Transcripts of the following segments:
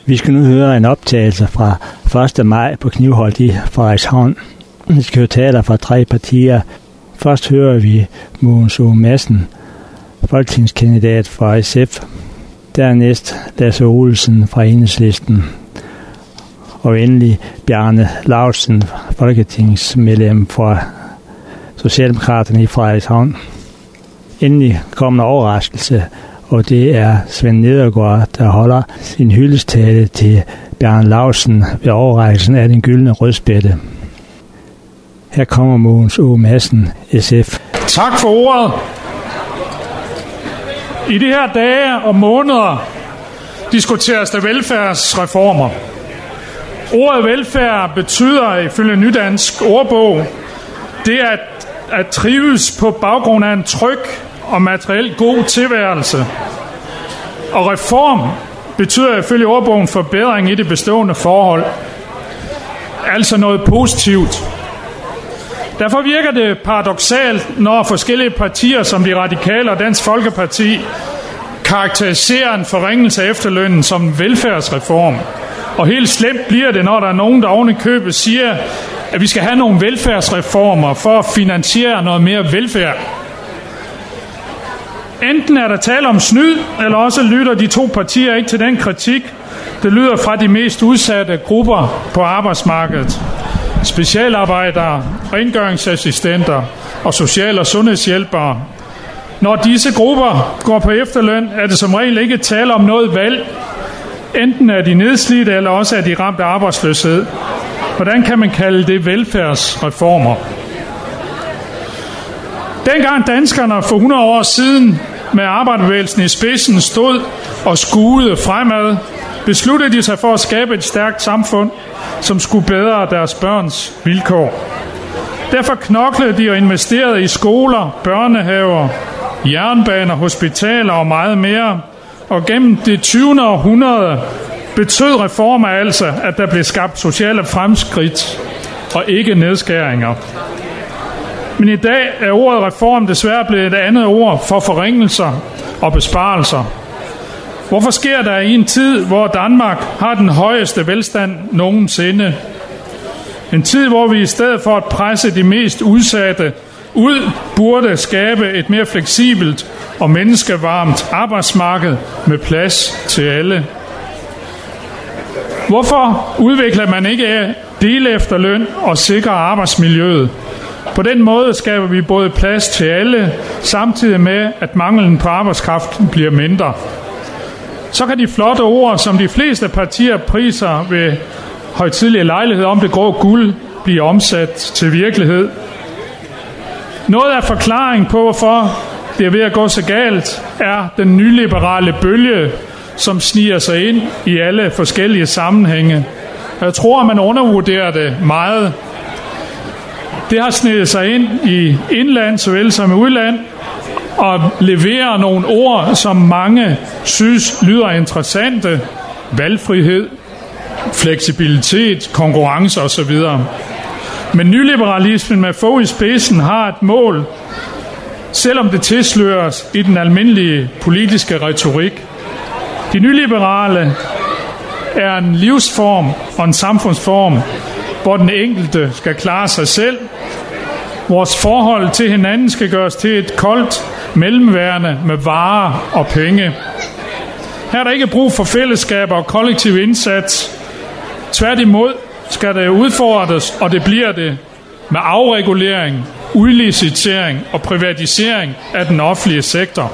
Vi skal nu høre en optagelse fra 1. maj på Knivholt i Frederikshavn. Vi skal høre taler fra 3 partier. Først hører vi Mogens Aage Madsen, folketingskandidat fra SF. Dernæst Lasse Olsen fra Enhedslisten. Og endelig Bjarne Laustsen, folketingsmedlem fra Socialdemokraterne i Frederikshavn. Endelig kommer en overraskelse, og det er Svend Nedergaard, der holder sin hyldestale til Bjarne Laustsen ved overrækkelsen af den gyldne rødspætte. Her kommer Mogens Aage Madsen, SF. Tak for ordet. I de her dage og måneder diskuteres der velfærdsreformer. Ordet velfærd betyder ifølge Nydansk Ordbog, det at trives på baggrund af en tryg og materielt god tilværelse. Og reform betyder ifølge ordbogen forbedring i det bestående forhold. Altså noget positivt. Derfor virker det paradoksalt, når forskellige partier som De Radikale og Dansk Folkeparti karakteriserer en forringelse af efterlønnen som en velfærdsreform. Og helt slemt bliver det, når der er nogen, der oven i købet siger, at vi skal have nogle velfærdsreformer for at finansiere noget mere velfærd. Enten er der tale om snyd, eller også lytter de 2 partier ikke til den kritik, der lyder fra de mest udsatte grupper på arbejdsmarkedet. Specialarbejdere, rengøringsassistenter og social- og sundhedshjælpere. Når disse grupper går på efterløn, er det som regel ikke tale om noget valg. Enten er de nedslidte, eller også er de ramt af arbejdsløshed. Hvordan kan man kalde det velfærdsreformer? Dengang danskerne for 100 år siden med arbejderbevægelsen i spidsen stod og skuede fremad, besluttede de sig for at skabe et stærkt samfund, som skulle bedre deres børns vilkår. Derfor knoklede de og investerede i skoler, børnehaver, jernbaner, hospitaler og meget mere. Og gennem det 20. århundrede betød reformer altså, at der blev skabt sociale fremskridt og ikke nedskæringer. Men i dag er ordet reform desværre blevet et andet ord for forringelser og besparelser. Hvorfor sker der i en tid, hvor Danmark har den højeste velstand nogensinde? En tid, hvor vi i stedet for at presse de mest udsatte ud, burde skabe et mere fleksibelt og menneskevarmt arbejdsmarked med plads til alle. Hvorfor udvikler man ikke delefterløn og sikrer arbejdsmiljøet? På den måde skaber vi både plads til alle, samtidig med, at manglen på arbejdskraft bliver mindre. Så kan de flotte ord, som de fleste partier priser ved højtidelige lejligheder om det grå guld, blive omsat til virkelighed. Noget af forklaring på, hvorfor det er ved at gå så galt, er den nyliberale bølge, som sniger sig ind i alle forskellige sammenhænge. Jeg tror, at man undervurderer det meget. Det har snedet sig ind i indland såvel som i udland, og leverer nogle ord, som mange synes lyder interessante. Valgfrihed, fleksibilitet, konkurrence osv. Men nyliberalismen med få i spidsen har et mål, selvom det tilsløres i den almindelige politiske retorik. De nyliberale er en livsform og en samfundsform, hvor den enkelte skal klare sig selv. Vores forhold til hinanden skal gøres til et koldt mellemværende med varer og penge. Her er der ikke brug for fællesskaber og kollektiv indsats. Tværtimod skal det udfordres, og det bliver det med afregulering, udlicitering og privatisering af den offentlige sektor.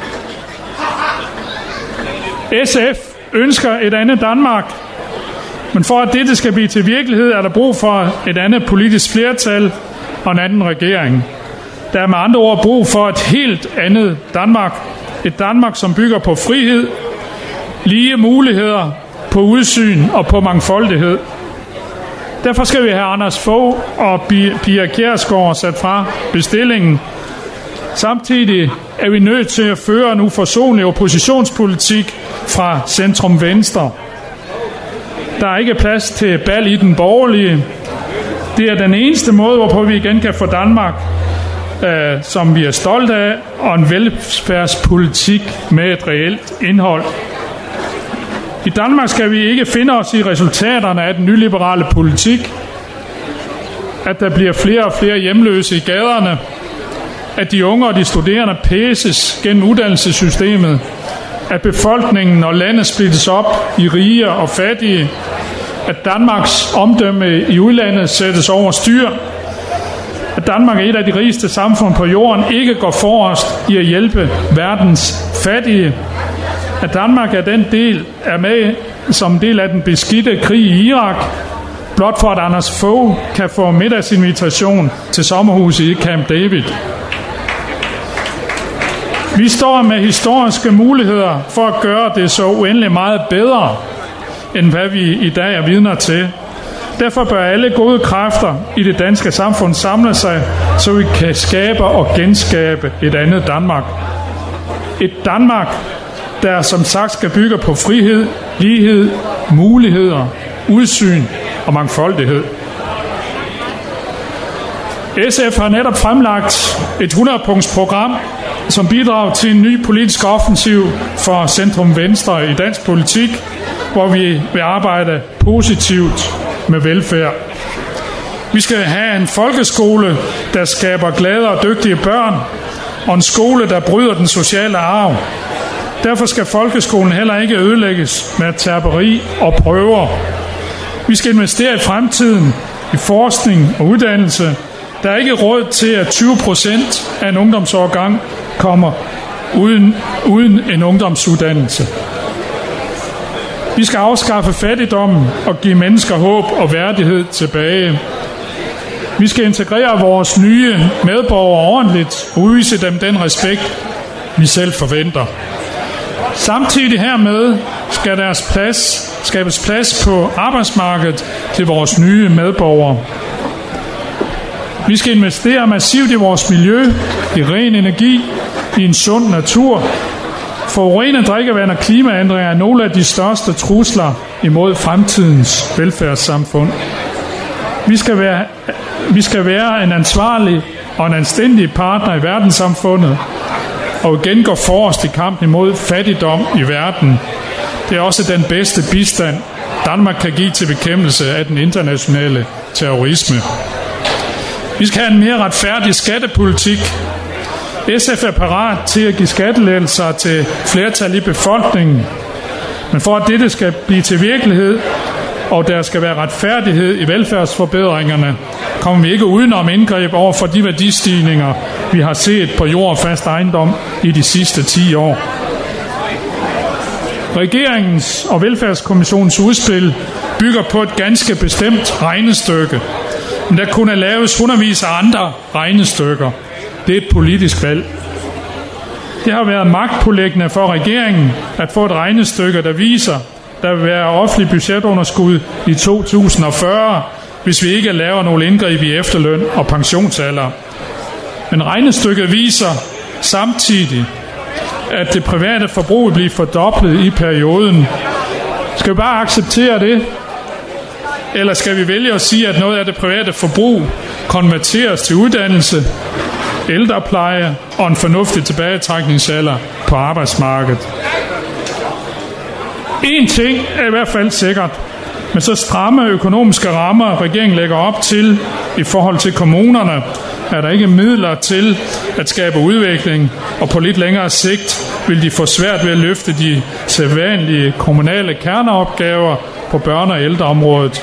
SF ønsker et andet Danmark, men for at dette skal blive til virkelighed, er der brug for et andet politisk flertal og en anden regering. Der er med andre ord brug for et helt andet Danmark. Et Danmark, som bygger på frihed, lige muligheder, på udsyn og på mangfoldighed. Derfor skal vi have Anders Fogh og Pia Kjærsgaard sat fra bestillingen. Samtidig er vi nødt til at føre en uforsonlig oppositionspolitik fra centrum venstre. Der er ikke plads til bal i den borgerlige. Det er den eneste måde, hvorpå vi igen kan få Danmark, som vi er stolte af, og en velfærdspolitik med et reelt indhold. I Danmark skal vi ikke finde os i resultaterne af den nyliberale politik, at der bliver flere og flere hjemløse i gaderne, at de unge og de studerende pæses gennem uddannelsessystemet, at befolkningen og landet splittes op i rige og fattige, at Danmarks omdømme i udlandet sættes over styr, at Danmark er et af de rigeste samfund på jorden, ikke går forrest i at hjælpe verdens fattige, at Danmark er med som del af den beskidte krig i Irak, blot for at Anders Fogh kan få middagsinvitation til sommerhuset i Camp David. Vi står med historiske muligheder for at gøre det så uendelig meget bedre, end hvad vi i dag er vidner til. Derfor bør alle gode kræfter i det danske samfund samle sig, så vi kan skabe og genskabe et andet Danmark. Et Danmark, der som sagt skal bygge på frihed, lighed, muligheder, udsyn og mangfoldighed. SF har netop fremlagt et 100-punktsprogram, som bidrager til en ny politisk offensiv for centrum-venstre i dansk politik, hvor vi vil arbejde positivt med velfærd. Vi skal have en folkeskole, der skaber glade og dygtige børn, og en skole, der bryder den sociale arv. Derfor skal folkeskolen heller ikke ødelægges med terperi og prøver. Vi skal investere i fremtiden, i forskning og uddannelse. Der er ikke råd til, at 20% af en ungdomsårgang kommer uden en ungdomsuddannelse. Vi skal afskaffe fattigdommen og give mennesker håb og værdighed tilbage. Vi skal integrere vores nye medborgere ordentligt og udvise dem den respekt, vi selv forventer. Samtidig hermed skal der skabes plads på arbejdsmarkedet til vores nye medborgere. Vi skal investere massivt i vores miljø, i ren energi, i en sund natur. Forurenet drikkevand og klimaændringer er nogle af de største trusler imod fremtidens velfærdssamfund. Vi skal være en ansvarlig og en anstændig partner i verdenssamfundet, og igen gå forrest i kampen imod fattigdom i verden. Det er også den bedste bistand, Danmark kan give til bekæmpelse af den internationale terrorisme. Vi skal have en mere retfærdig skattepolitik. SF er parat til at give skattelettelser til flertal i befolkningen. Men for at dette skal blive til virkelighed, og der skal være retfærdighed i velfærdsforbedringerne, kommer vi ikke udenom indgreb over for de værdistigninger, vi har set på jord og fast ejendom i de sidste 10 år. Regeringens og Velfærdskommissionens udspil bygger på et ganske bestemt regnestykke, men der kunne laves hundredvis af andre regnestykker. Det er et politisk valg. Det har været magtpåliggende for regeringen at få et regnestykke, der viser, der vil være offentlig budgetunderskud i 2040, hvis vi ikke laver nogle indgreb i efterløn og pensionsalder. Men regnestykket viser samtidig, at det private forbrug bliver fordoblet i perioden. Skal vi bare acceptere det? Eller skal vi vælge at sige, at noget af det private forbrug konverteres til uddannelse, ældrepleje og en fornuftig tilbagetrækningsalder på arbejdsmarkedet? En ting er i hvert fald sikkert. Men så stramme økonomiske rammer, regeringen lægger op til i forhold til kommunerne, er der ikke midler til at skabe udvikling, og på lidt længere sigt vil de få svært ved at løfte de sædvanlige kommunale kerneopgaver på børne- og ældreområdet.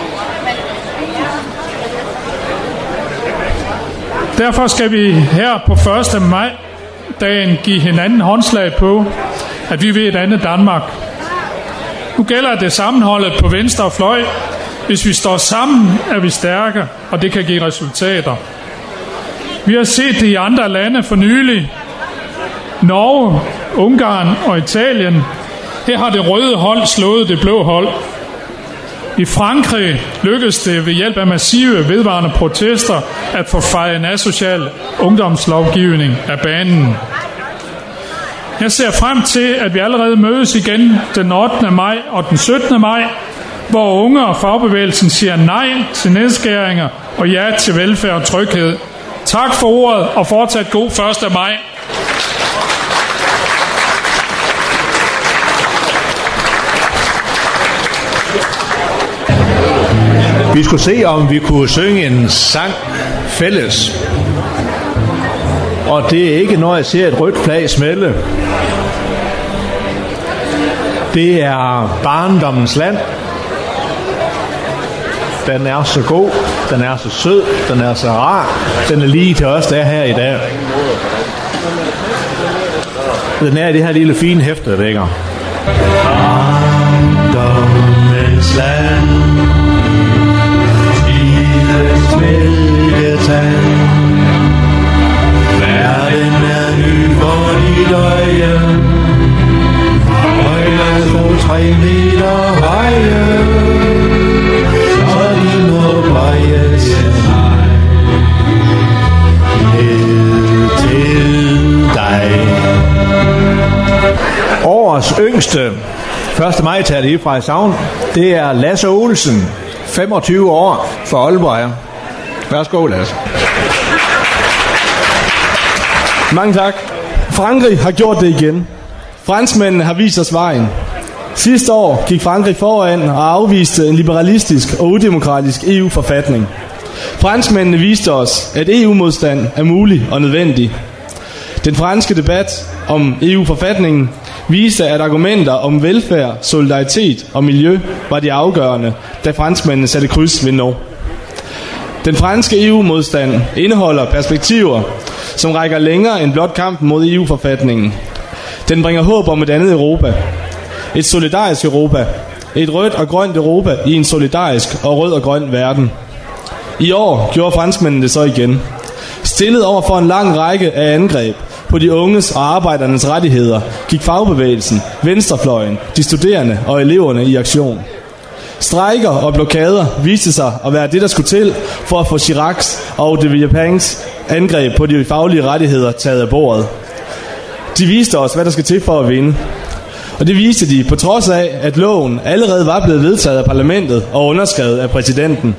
Derfor skal vi her på 1. maj-dagen give hinanden håndslag på, at vi vil et andet Danmark. Nu gælder det sammenholdet på venstre fløj. Hvis vi står sammen, er vi stærke, og det kan give resultater. Vi har set det i andre lande for nylig. Norge, Ungarn og Italien. Her har det røde hold slået det blå hold. I Frankrig lykkedes det ved hjælp af massive vedvarende protester at få fejet en asocial ungdomslovgivning af banen. Jeg ser frem til, at vi allerede mødes igen den 8. maj og den 17. maj, hvor unge og fagbevægelsen siger nej til nedskæringer og ja til velfærd og tryghed. Tak for ordet, og fortsat god 1. maj. Vi skulle se, om vi kunne synge en sang fælles. Og det er ikke, når jeg ser et rødt flag smælde. Det er barndommens land. Den er så god, den er så sød, den er så rar. Den er lige til os, der er her i dag. Den er i det her lille fine hæfte, der ligger. Barndommens land, tidens mælketand. Verden er ny for dit øje, højden 2-3 meter høje, så de må bøje til mig, ned til dig. Årets yngste 1. maj-tale i Frederikshavn, det er Lasse Olsen, 25 år, for Aalborg. Værsgo, Lasse. Mange tak. Frankrig har gjort det igen. Franskmændene har vist os vejen. Sidste år gik Frankrig foran og afviste en liberalistisk og udemokratisk EU-forfatning. Franskmændene viste os, at EU-modstand er mulig og nødvendig. Den franske debat om EU-forfatningen viste, at argumenter om velfærd, solidaritet og miljø var de afgørende, da franskmændene satte kryds ved no. Den franske EU-modstand indeholder perspektiver, som rækker længere end blot kampen mod EU-forfatningen. Den bringer håb om et andet Europa. Et solidarisk Europa. Et rødt og grønt Europa i en solidarisk og rød og grøn verden. I år gjorde franskmændene det så igen. Stillet over for en lang række af angreb på de unges og arbejdernes rettigheder, gik fagbevægelsen, venstrefløjen, de studerende og eleverne i aktion. Strejker og blokader viste sig at være det, der skulle til for at få Chiracs og de Villepins angreb på de faglige rettigheder taget af bordet. De viste os, hvad der skal til for at vinde. Og det viste de på trods af, at loven allerede var blevet vedtaget af parlamentet og underskrevet af præsidenten.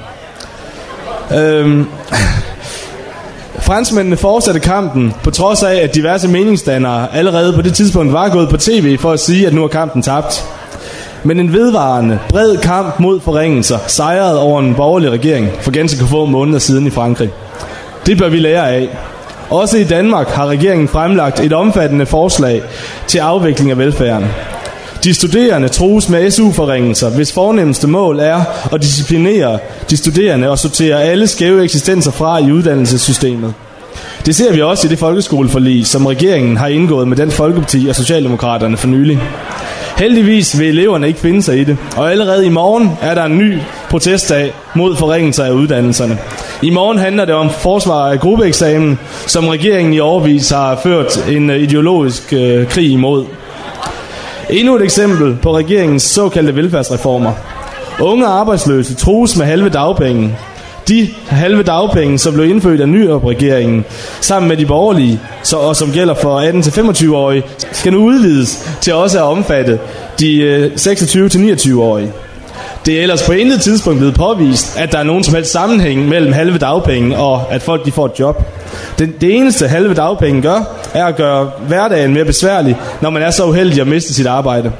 Franskmændene fortsatte kampen på trods af, at diverse meningsdannere allerede på det tidspunkt var gået på tv for at sige, at nu er kampen tabt. Men en vedvarende, bred kamp mod forringelser sejrede over en borgerlig regering for ganske få måneder siden i Frankrig. Det bør vi lære af. Også i Danmark har regeringen fremlagt et omfattende forslag til afvikling af velfærden. De studerende trues med SU-forringelser, hvis fornemmeste mål er at disciplinere de studerende og sortere alle skæve eksistenser fra i uddannelsessystemet. Det ser vi også i det folkeskoleforlig, som regeringen har indgået med Dansk Folkeparti og Socialdemokraterne for nylig. Heldigvis vil eleverne ikke finde sig i det, og allerede i morgen er der en ny protestdag mod forringelser af uddannelserne. I morgen handler det om forsvar af gruppeeksamen, som regeringen i årevis har ført en ideologisk krig imod. Endnu et eksempel på regeringens såkaldte velfærdsreformer. Unge arbejdsløse trues med halve dagpenge. De halve dagpenge, som blev indført af Nyrup-regeringen sammen med de borgerlige, og som gælder for 18-25-årige, skal nu udvides til også at omfatte de 26-29-årige. Det er ellers på intet tidspunkt blevet påvist, at der er nogen som helst sammenhæng mellem halve dagpenge og at folk de får et job. Det eneste halve dagpenge gør, er at gøre hverdagen mere besværlig, når man er så uheldig at miste sit arbejde.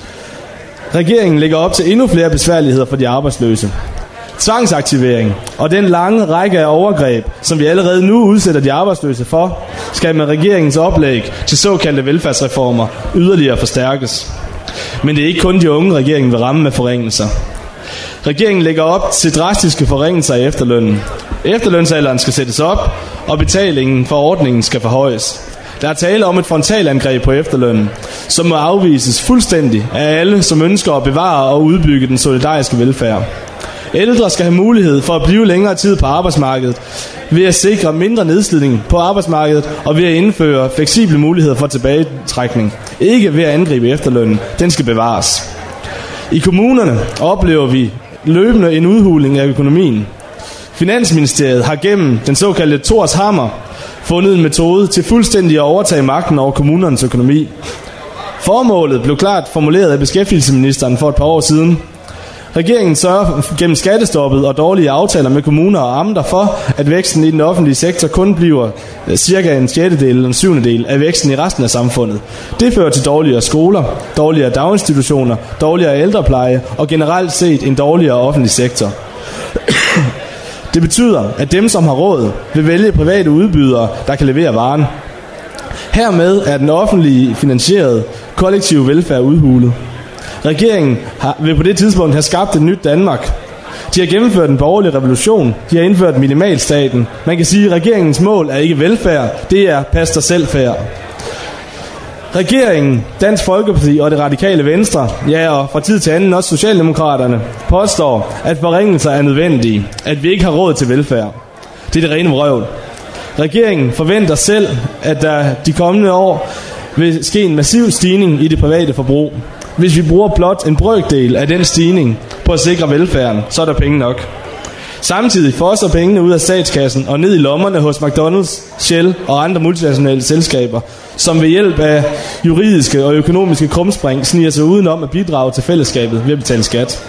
Regeringen lægger op til endnu flere besværligheder for de arbejdsløse. Tvangsaktivering og den lange række af overgreb, som vi allerede nu udsætter de arbejdsløse for, skal med regeringens oplæg til såkaldte velfærdsreformer yderligere forstærkes. Men det er ikke kun de unge, regeringen vil ramme med forringelser. Regeringen lægger op til drastiske forringelser af efterlønnen. Efterlønsalderen skal sættes op, og betalingen for ordningen skal forhøjes. Der er tale om et frontalangreb på efterlønnen, som må afvises fuldstændig af alle, som ønsker at bevare og udbygge den solidariske velfærd. Ældre skal have mulighed for at blive længere tid på arbejdsmarkedet ved at sikre mindre nedslidning på arbejdsmarkedet og ved at indføre fleksible muligheder for tilbagetrækning. Ikke ved at angribe efterlønnen. Den skal bevares. I kommunerne oplever vi løbende en udhuling af økonomien. Finansministeriet har gennem den såkaldte Thors hammer fundet en metode til fuldstændig at overtage magten over kommunernes økonomi. Formålet blev klart formuleret af beskæftigelsesministeren for et par år siden. Regeringen sørger gennem skattestoppet og dårlige aftaler med kommuner og amter for, at væksten i den offentlige sektor kun bliver cirka en sjettedel eller en syvendedel af væksten i resten af samfundet. Det fører til dårligere skoler, dårligere daginstitutioner, dårligere ældrepleje og generelt set en dårligere offentlig sektor. Det betyder, at dem, som har råd, vil vælge private udbydere, der kan levere varen. Hermed er den offentlige finansierede kollektive velfærd udhulet. Regeringen vil på det tidspunkt have skabt et nyt Danmark. De har gennemført en borgerlig revolution. De har indført minimalstaten. Man kan sige, at regeringens mål er ikke velfærd, det er pas dig selv færd. Regeringen, Dansk Folkeparti og det radikale Venstre, ja og fra tid til anden også Socialdemokraterne, påstår, at forringelser er nødvendige, at vi ikke har råd til velfærd. Det er det rene vrøvl. Regeringen forventer selv, at der de kommende år vil ske en massiv stigning i det private forbrug. Hvis vi bruger blot en brøkdel af den stigning på at sikre velfærden, så er der penge nok. Samtidig fosser pengene ud af statskassen og ned i lommerne hos McDonald's, Shell og andre multinationale selskaber, som ved hjælp af juridiske og økonomiske krumspring sniger sig udenom at bidrage til fællesskabet ved at betale skat.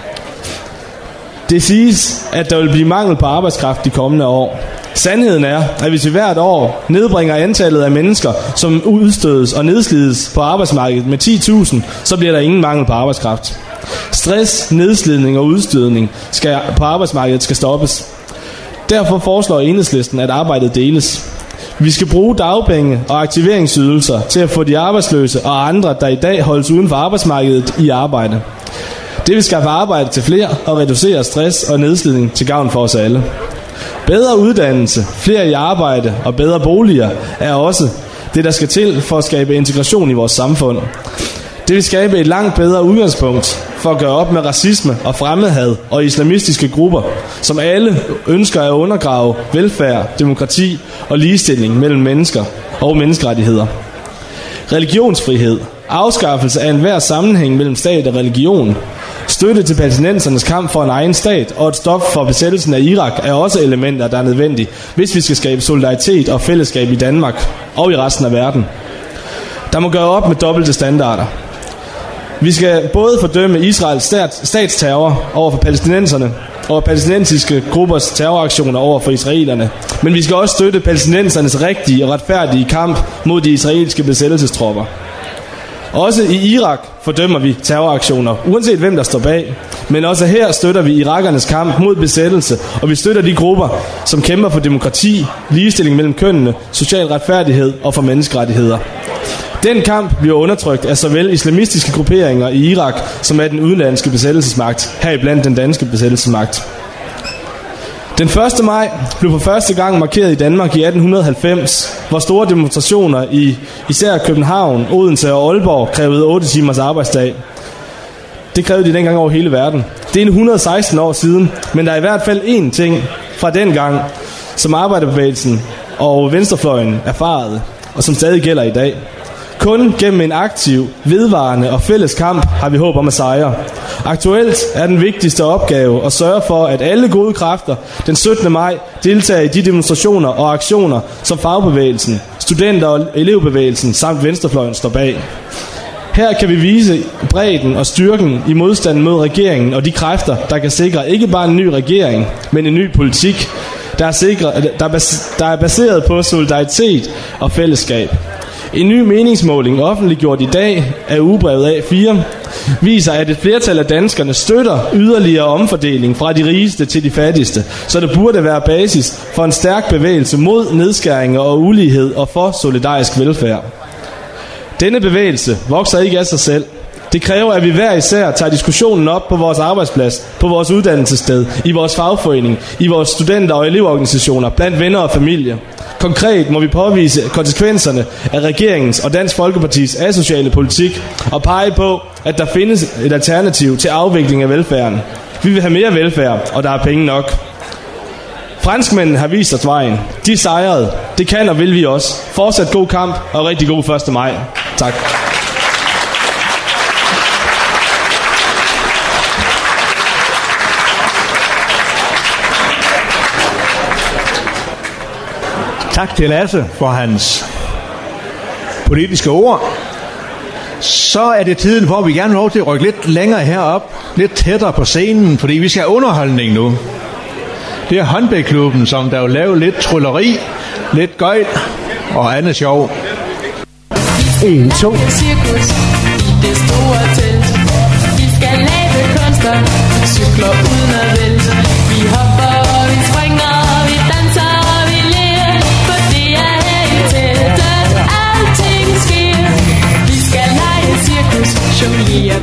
Det siges, at der vil blive mangel på arbejdskraft de kommende år. Sandheden er, at hvis vi hvert år nedbringer antallet af mennesker, som udstødes og nedslides på arbejdsmarkedet med 10.000, så bliver der ingen mangel på arbejdskraft. Stress, nedslidning og udstødning på arbejdsmarkedet skal stoppes. Derfor foreslår Enhedslisten, at arbejdet deles. Vi skal bruge dagpenge og aktiveringsydelser til at få de arbejdsløse og andre, der i dag holdes uden for arbejdsmarkedet, i arbejde. Det vil skaffe arbejde til flere og reducere stress og nedslidning til gavn for os alle. Bedre uddannelse, flere i arbejde og bedre boliger er også det, der skal til for at skabe integration i vores samfund. Det vil skabe et langt bedre udgangspunkt for at gøre op med racisme og fremmedhad og islamistiske grupper, som alle ønsker at undergrave velfærd, demokrati og ligestilling mellem mennesker og menneskerettigheder. Religionsfrihed, afskaffelse af enhver sammenhæng mellem stat og religion, støtte til palæstinensernes kamp for en egen stat og et stop for besættelsen af Irak er også elementer, der er nødvendige, hvis vi skal skabe solidaritet og fællesskab i Danmark og i resten af verden. Der må gøre op med dobbelte standarder. Vi skal både fordømme Israels statsterror over for palæstinenserne og palæstinensiske gruppers terroraktioner over for israelerne. Men vi skal også støtte palæstinensernes rigtige og retfærdige kamp mod de israelske besættelsestropper. Også i Irak fordømmer vi terroraktioner, uanset hvem der står bag. Men også her støtter vi irakernes kamp mod besættelse, og vi støtter de grupper, som kæmper for demokrati, ligestilling mellem kønnene, social retfærdighed og for menneskerettigheder. Den kamp bliver undertrykt af såvel islamistiske grupperinger i Irak, som af den udenlandske besættelsesmagt, heriblandt den danske besættelsesmagt. Den 1. maj blev for første gang markeret i Danmark i 1890, hvor store demonstrationer i især København, Odense og Aalborg krævede 8 timers arbejdsdag. Det krævede de dengang over hele verden. Det er 116 år siden, men der er i hvert fald én ting fra dengang, som arbejderbevægelsen og venstrefløjen erfarede, og som stadig gælder i dag. Kun gennem en aktiv, vedvarende og fælles kamp har vi håb om at sejre. Aktuelt er den vigtigste opgave at sørge for, at alle gode kræfter den 17. maj deltager i de demonstrationer og aktioner, som fagbevægelsen, studenter- og elevbevægelsen samt venstrefløjen står bag. Her kan vi vise bredden og styrken i modstanden mod regeringen og de kræfter, der kan sikre ikke bare en ny regering, men en ny politik, der er baseret på solidaritet og fællesskab. En ny meningsmåling offentliggjort i dag af ugebrevet A4 viser, at et flertal af danskerne støtter yderligere omfordeling fra de rigeste til de fattigste, så det burde være basis for en stærk bevægelse mod nedskæringer og ulighed og for solidarisk velfærd. Denne bevægelse vokser ikke af sig selv. Det kræver, at vi hver især tager diskussionen op på vores arbejdsplads, på vores uddannelsessted, i vores fagforening, i vores studenter- og elevorganisationer, blandt venner og familie. Konkret må vi påvise konsekvenserne af regeringens og Dansk Folkepartis asociale politik og pege på, at der findes et alternativ til afvikling af velfærden. Vi vil have mere velfærd, og der er penge nok. Franskmændene har vist os vejen. De sejrede. Det kan og vil vi også. Fortsat god kamp og rigtig god 1. maj. Tak. Tak til Lasse for hans politiske ord. Så er det tiden, hvor vi gerne vil lov til at rykke lidt længere herop, lidt tættere på scenen, fordi vi skal have underholdning nu. Det er håndboldklubben, som der vil lave lidt trylleri, lidt gøjl og andet sjov. 1, 2. Cirkus i det store telt. Vi skal lave kunster, cykler uden at vælte. Vi hopper, vi springer, vi danser, vi ler, for det er her i teltet, alting sker. Vi skal lege cirkus, jonglere.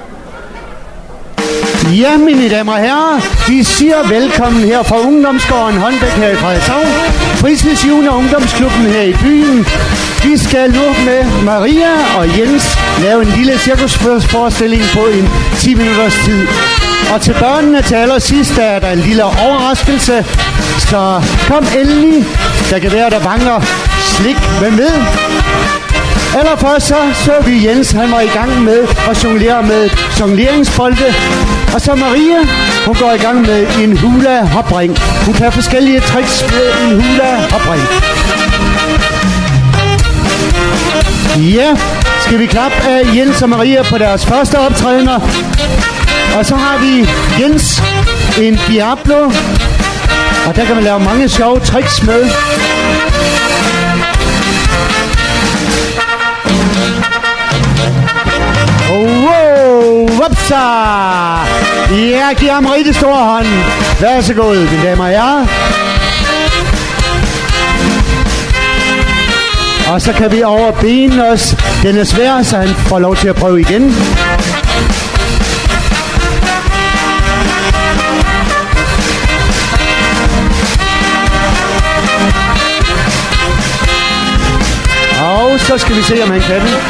Ja, mine damer og herrer, vi siger velkommen her fra Ungdomsgården Håndbæk her i Frederikshavn, Fritids Junior Ungdomsklubben her i byen. Vi skal nu med Maria og Jens lave en lille cirkusforestilling på en 10 minutters tid. Og til børnene til allersidst er der en lille overraskelse, så kom endelig. Der kan være, der mangler slik med. Allerførst så vi Jens, han var i gang med at jonglere med jongleringsbolde. Og så Maria, hun går i gang med en hula hopring. Hun kan forskellige tricks med en hula hopring. Ja, skal vi klappe af Jens og Maria på deres første optrædener. Og så har vi Jens en Diablo. Og der kan man lave mange sjove tricks med. Wow, whoopsa! Ja, giv ham rigtig stor hånd. Vær så god, mine damer og herrer. Og så kan vi over benen os. Den er svær, så han får lov til at prøve igen. Og så skal vi se, om han kan det.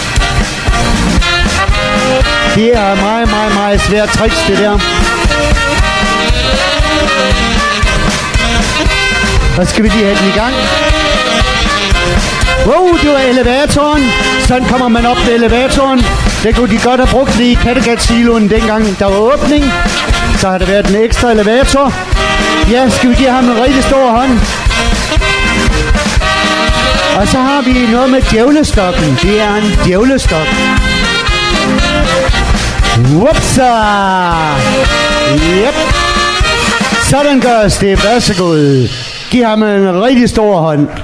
Det er meget, meget, meget svært tricks, det der. Så skal vi lige have den i gang. Wow, det var elevatoren. Sådan kommer man op med elevatoren. Det kunne de godt have brugt i Kattegat-siloen dengang der var åbning. Så har der været en ekstra elevator. Ja, skal vi give ham en rigtig stor hånd. Og så har vi noget med djævlestokken. Det er en djævlestok. Whoopsa! Yep. Sådan gøres det. Vær så god. Giv ham en rigtig stor hånd.